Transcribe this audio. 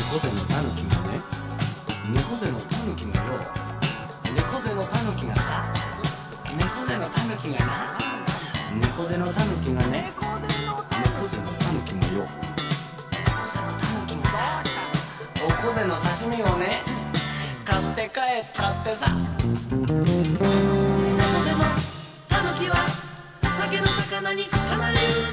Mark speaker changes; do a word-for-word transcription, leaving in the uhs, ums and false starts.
Speaker 1: 猫背のタヌキがね、猫背のタヌキがよ、猫背のタヌキがさ、猫背のタヌキがな、猫背のタヌキがね、猫背のタヌキがよ、猫背のタヌキがさ、おこぜの刺身をね、買って帰ったってさ。猫背のタヌキは酒の魚に離れる